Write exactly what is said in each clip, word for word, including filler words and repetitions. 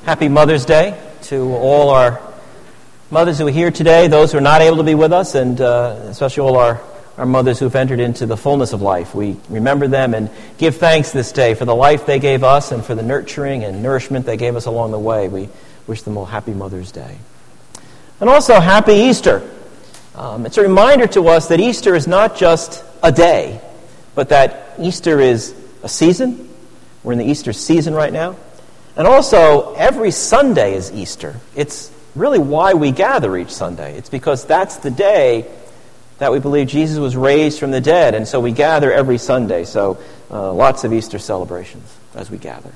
Happy Mother's Day to all our mothers who are here today, those who are not able to be with us, and uh, especially all our, our mothers who have entered into the fullness of life. We remember them and give thanks this day for the life they gave us and for the nurturing and nourishment they gave us along the way. We wish them all Happy Mother's Day. And also, Happy Easter. Um, it's a reminder to us that Easter is not just a day, but that Easter is a season. We're in the Easter season right now. And also, every Sunday is Easter. It's really why we gather each Sunday. It's because that's the day that we believe Jesus was raised from the dead, and so we gather every Sunday. So uh, lots of Easter celebrations as we gather.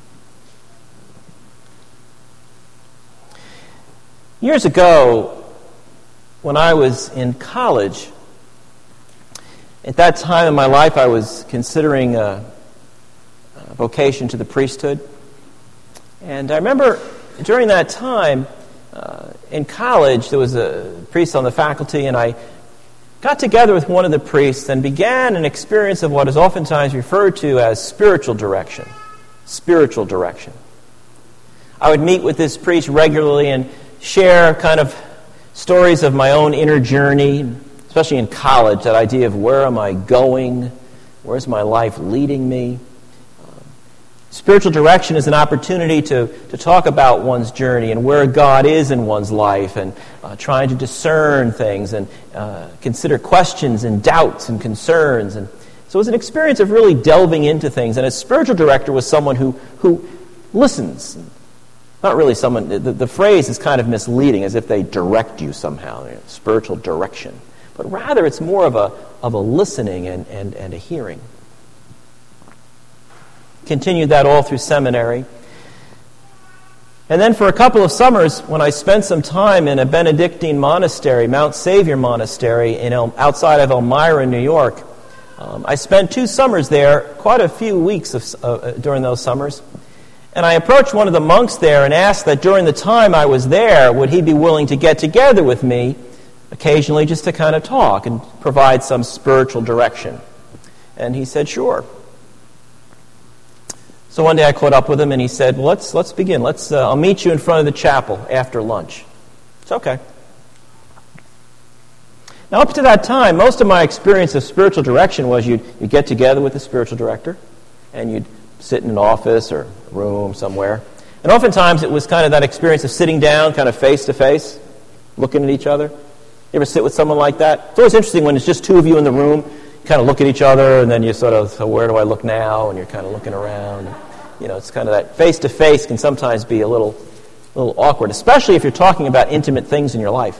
Years ago, when I was in college, at that time in my life I was considering a, a vocation to the priesthood. And I remember during that time, uh, in college, there was a priest on the faculty, and I got together with one of the priests and began an experience of what is oftentimes referred to as spiritual direction. Spiritual direction. I would meet with this priest regularly and share kind of stories of my own inner journey, especially in college, that idea of where am I going, where's my life leading me. Spiritual direction is an opportunity to, to talk about one's journey and where God is in one's life, and uh, trying to discern things and uh, consider questions and doubts and concerns. And so it was an experience of really delving into things. And a spiritual director was someone who, who listens. Not really someone, the, the phrase is kind of misleading, as if they direct you somehow, you know, spiritual direction. But rather it's more of a, of a listening and, and, and a hearing. Continued that all through seminary. And then for a couple of summers, when I spent some time in a Benedictine monastery, Mount Savior Monastery, in El, outside of Elmira, New York, um, I spent two summers there, quite a few weeks of, uh, during those summers. And I approached one of the monks there and asked that during the time I was there, would he be willing to get together with me occasionally just to kind of talk and provide some spiritual direction. And he said, sure. So one day I caught up with him, and he said, well, let's let's begin. Let's uh, I'll meet you in front of the chapel after lunch. It's okay. Now, up to that time, most of my experience of spiritual direction was you'd, you'd get together with the spiritual director, and you'd sit in an office or a room somewhere. And oftentimes it was kind of that experience of sitting down, kind of face-to-face, looking at each other. You ever sit with someone like that? It's always interesting when it's just two of you in the room. Kind of look at each other, and then you sort of, so where do I look now? And you're kind of looking around. You know, it's kind of that face-to-face can sometimes be a little, a little awkward, especially if you're talking about intimate things in your life.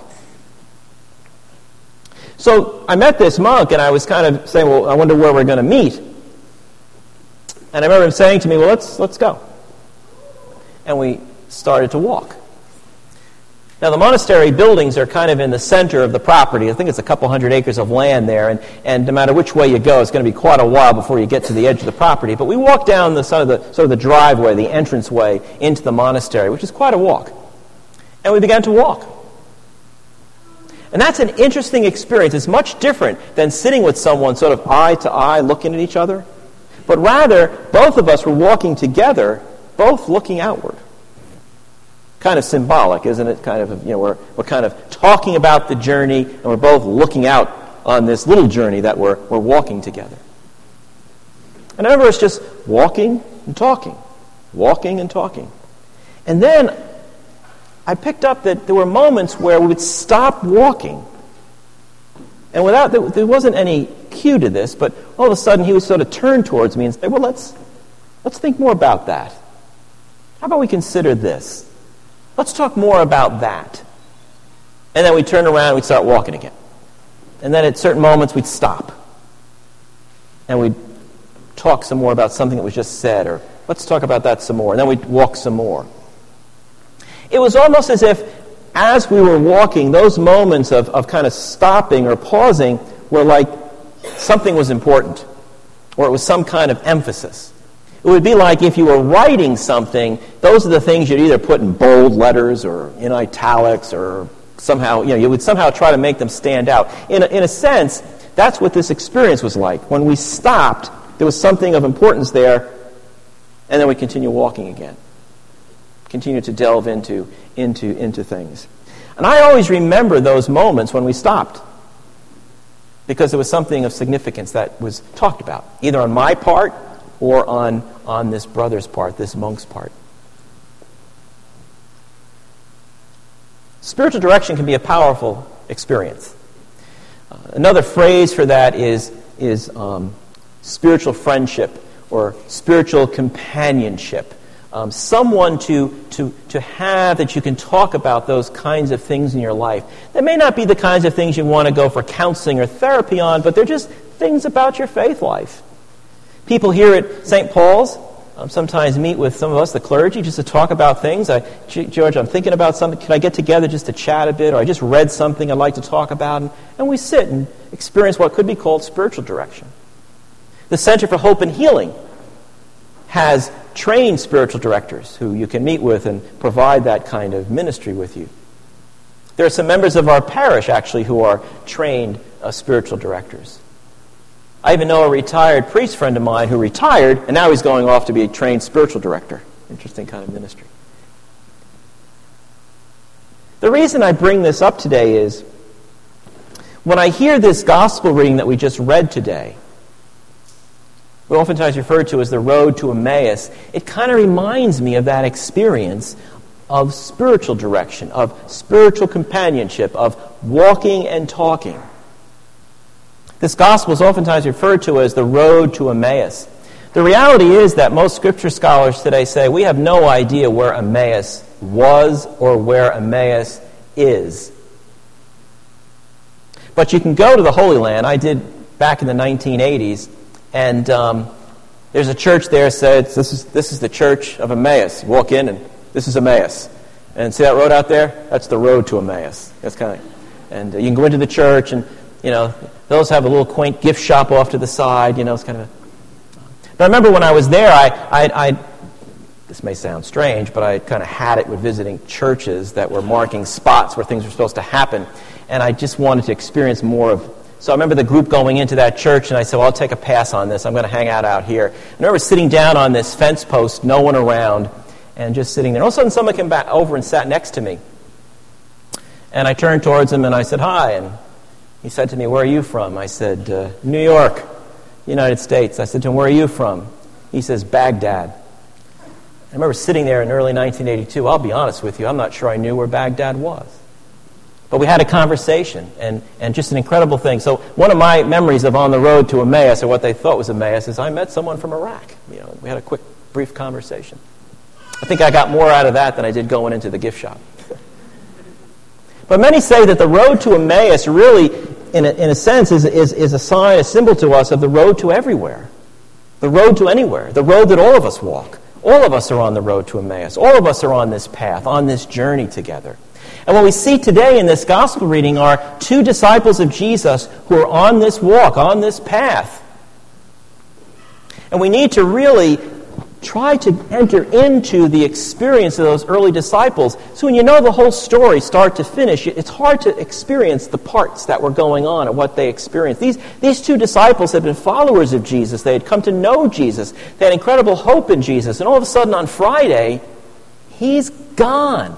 So I met this monk, and I was kind of saying, well, I wonder where we're going to meet. And I remember him saying to me, well, let's let's go. And we started to walk. Now, the monastery buildings are kind of in the center of the property. I think it's a couple hundred acres of land there, and, and no matter which way you go, it's going to be quite a while before you get to the edge of the property. But we walked down the sort of the, sort of the driveway, the entranceway into the monastery, which is quite a walk. And we began to walk. And that's an interesting experience. It's much different than sitting with someone sort of eye to eye looking at each other. But rather, both of us were walking together, both looking outward. Kind of symbolic, isn't it? Kind of, you know, we're we're kind of talking about the journey, and we're both looking out on this little journey that we're we're walking together. And I remember us just walking and talking, walking and talking. And then I picked up that there were moments where we would stop walking, and without there, there wasn't any cue to this, but all of a sudden he would sort of turn towards me and say, "Well, let's let's think more about that. How about we consider this? Let's talk more about that." And then we'd turn around and we'd start walking again. And then at certain moments we'd stop. And we'd talk some more about something that was just said, or let's talk about that some more. And then we'd walk some more. It was almost as if as we were walking, those moments of, of kind of stopping or pausing were like something was important, or it was some kind of emphasis. It would be like if you were writing something, those are the things you'd either put in bold letters or in italics, or somehow, you know, you would somehow try to make them stand out. In a, in a sense, that's what this experience was like. When we stopped, there was something of importance there, and then we continue walking again. continue to delve into, into, into things. And I always remember those moments when we stopped, because there was something of significance that was talked about, either on my part or on, on this brother's part, this monk's part. Spiritual direction can be a powerful experience. Uh, another phrase for that is, is um, spiritual friendship or spiritual companionship. Um, someone to, to, to have that you can talk about those kinds of things in your life. They may not be the kinds of things you want to go for counseling or therapy on, but they're just things about your faith life. People here at Saint Paul's um, sometimes meet with some of us, the clergy, just to talk about things. I, George, I'm thinking about something. Could I get together just to chat a bit? Or I just read something I'd like to talk about. And, and we sit and experience what could be called spiritual direction. The Center for Hope and Healing has trained spiritual directors who you can meet with and provide that kind of ministry with you. There are some members of our parish, actually, who are trained uh, spiritual directors. I even know a retired priest friend of mine who retired, and now he's going off to be a trained spiritual director. Interesting kind of ministry. The reason I bring this up today is, when I hear this gospel reading that we just read today, we oftentimes referred to as the road to Emmaus, it kind of reminds me of that experience of spiritual direction, of spiritual companionship, of walking and talking. This gospel is oftentimes referred to as the road to Emmaus. The reality is that most scripture scholars today say we have no idea where Emmaus was or where Emmaus is. But you can go to the Holy Land. I did back in the nineteen eighties. And um, there's a church there that says, this is this is the church of Emmaus. You walk in and this is Emmaus. And see that road out there? That's the road to Emmaus. That's kind of, and uh, you can go into the church and, you know, those have a little quaint gift shop off to the side. You know, it's kind of a... But I remember when I was there, I, I, I this may sound strange, but I kind of had it with visiting churches that were marking spots where things were supposed to happen. And I just wanted to experience more of... So I remember the group going into that church, and I said, well, I'll take a pass on this. I'm going to hang out out here. And I remember sitting down on this fence post, no one around, and just sitting there. All of a sudden, someone came back over and sat next to me. And I turned towards him, and I said, hi. And he said to me, where are you from? I said, uh, New York, United States. I said to him, where are you from? He says, Baghdad. I remember sitting there in early nineteen eighty-two. I'll be honest with you, I'm not sure I knew where Baghdad was. But we had a conversation, and, and just an incredible thing. So one of my memories of on the road to Emmaus, or what they thought was Emmaus, is I met someone from Iraq. You know, we had a quick, brief conversation. I think I got more out of that than I did going into the gift shop. But many say that the road to Emmaus really, in a, in a sense, is, is, is a sign, a symbol to us of the road to everywhere. The road to anywhere. The road that all of us walk. All of us are on the road to Emmaus. All of us are on this path, on this journey together. And what we see today in this gospel reading are two disciples of Jesus who are on this walk, on this path. And we need to really try to enter into the experience of those early disciples. So when you know the whole story, start to finish, it's hard to experience the parts that were going on and what they experienced. These, these two disciples had been followers of Jesus. They had come to know Jesus. They had incredible hope in Jesus. And all of a sudden on Friday, he's gone.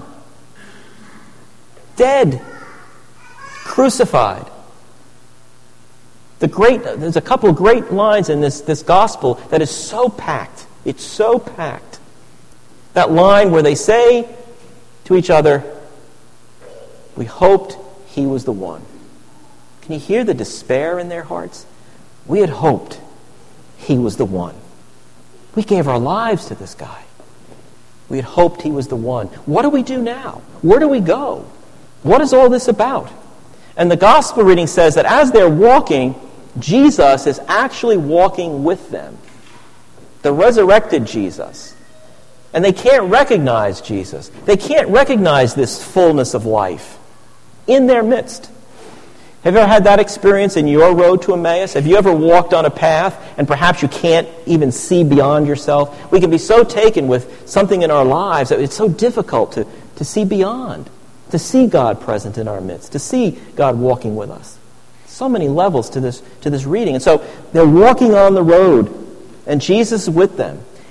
Dead, crucified. The great, there's a couple of great lines in this, this gospel that is so packed. It's so packed. That line where they say to each other, we hoped he was the one. Can you hear the despair in their hearts? We had hoped he was the one. We gave our lives to this guy. We had hoped he was the one. What do we do now? Where do we go? What is all this about? And the gospel reading says that as they're walking, Jesus is actually walking with them. The resurrected Jesus. And they can't recognize Jesus. They can't recognize this fullness of life in their midst. Have you ever had that experience in your road to Emmaus? Have you ever walked on a path and perhaps you can't even see beyond yourself? We can be so taken with something in our lives that it's so difficult to, to see beyond. To see God present in our midst, to see God walking with us. So many levels to this to this reading. And so they're walking on the road, and Jesus is with them.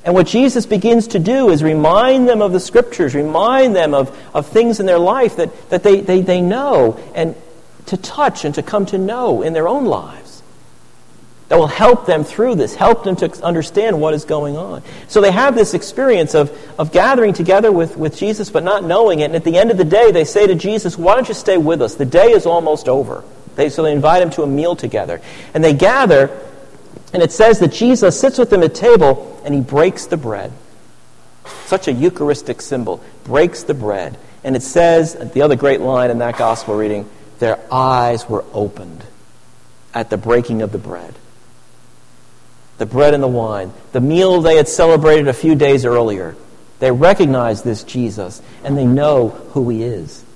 And what Jesus begins to do is remind them of the Scriptures, remind them of, of things in their life that, that they, they, they know and to touch and to come to know in their own lives. That will help them through this, help them to understand what is going on. So they have this experience of, of gathering together with, with Jesus but not knowing it. And at the end of the day, they say to Jesus, why don't you stay with us? The day is almost over. They, so they invite him to a meal together. And they gather, and it says that Jesus sits with them at table and he breaks the bread. Such a Eucharistic symbol. Breaks the bread. And it says, the other great line in that gospel reading, their eyes were opened at the breaking of the bread. The bread and the wine, the meal they had celebrated a few days earlier. They recognize this Jesus, and they know who he is.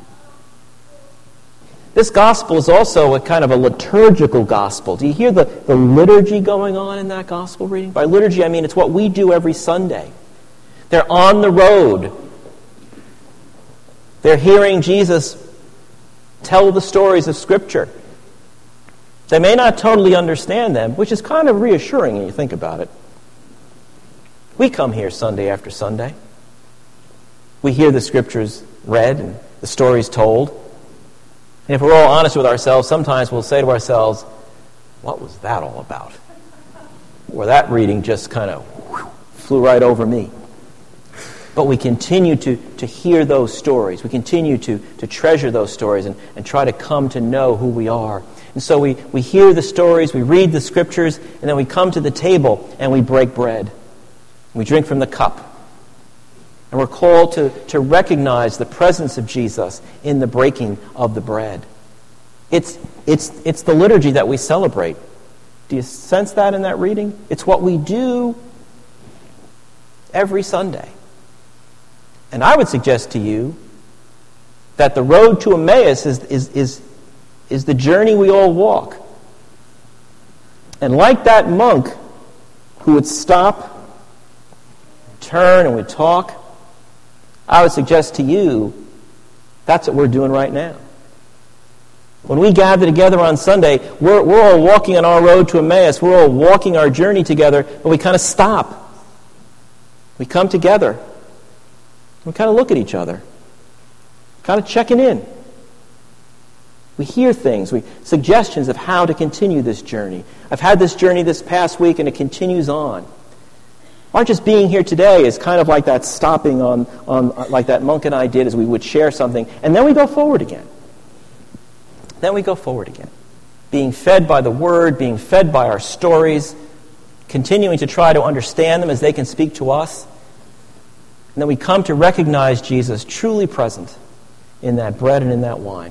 This gospel is also a kind of a liturgical gospel. Do you hear the, the liturgy going on in that gospel reading? By liturgy, I mean it's what we do every Sunday. They're on the road. They're hearing Jesus tell the stories of Scripture. They may not totally understand them, which is kind of reassuring when you think about it. We come here Sunday after Sunday. We hear the Scriptures read and the stories told. And if we're all honest with ourselves, sometimes we'll say to ourselves, what was that all about? Or that reading just kind of whew, flew right over me. But we continue to, to hear those stories. We continue to, to treasure those stories and, and try to come to know who we are. And so we, we hear the stories, we read the Scriptures, and then we come to the table and we break bread. We drink from the cup. And we're called to, to recognize the presence of Jesus in the breaking of the bread. It's, it's, it's the liturgy that we celebrate. Do you sense that in that reading? It's what we do every Sunday. And I would suggest to you that the road to Emmaus is, is, is, is the journey we all walk. And like that monk who would stop, turn, and would talk, I would suggest to you that's what we're doing right now. When we gather together on Sunday, we're, we're all walking on our road to Emmaus. We're all walking our journey together, but we kind of stop. We come together. We kind of look at each other, kind of checking in. We hear things, we suggestions of how to continue this journey. I've had this journey this past week, and it continues on. Our just being here today is kind of like that stopping on, on like that monk and I did, as we would share something, and then we go forward again. Then we go forward again. Being fed by the Word, being fed by our stories, continuing to try to understand them as they can speak to us. And then we come to recognize Jesus truly present in that bread and in that wine.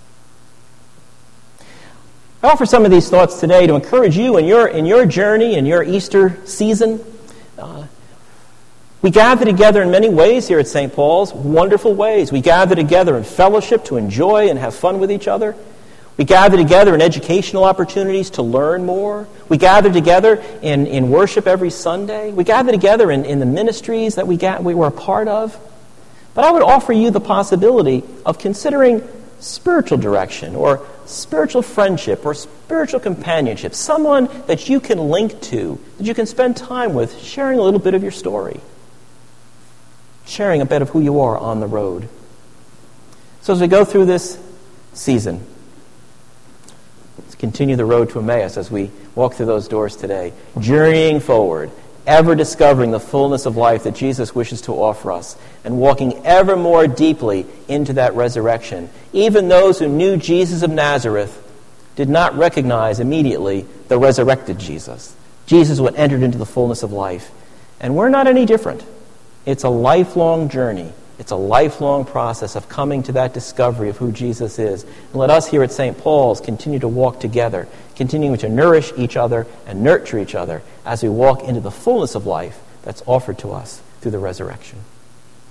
I offer some of these thoughts today to encourage you in your, in your journey, in your Easter season. Uh, we gather together in many ways here at Saint Paul's, wonderful ways. We gather together in fellowship to enjoy and have fun with each other. We gather together in educational opportunities to learn more. We gather together in, in worship every Sunday. We gather together in, in the ministries that we, got, we were a part of. But I would offer you the possibility of considering spiritual direction or spiritual friendship or spiritual companionship, someone that you can link to, that you can spend time with, sharing a little bit of your story, sharing a bit of who you are on the road. So as we go through this season, let's continue the road to Emmaus as we walk through those doors today, journeying forward, ever discovering the fullness of life that Jesus wishes to offer us, and walking ever more deeply into that resurrection. Even those who knew Jesus of Nazareth did not recognize immediately the resurrected Jesus. Jesus who had entered into the fullness of life. And we're not any different. It's a lifelong journey. It's a lifelong process of coming to that discovery of who Jesus is. And let us here at Saint Paul's continue to walk together, continuing to nourish each other and nurture each other as we walk into the fullness of life that's offered to us through the resurrection.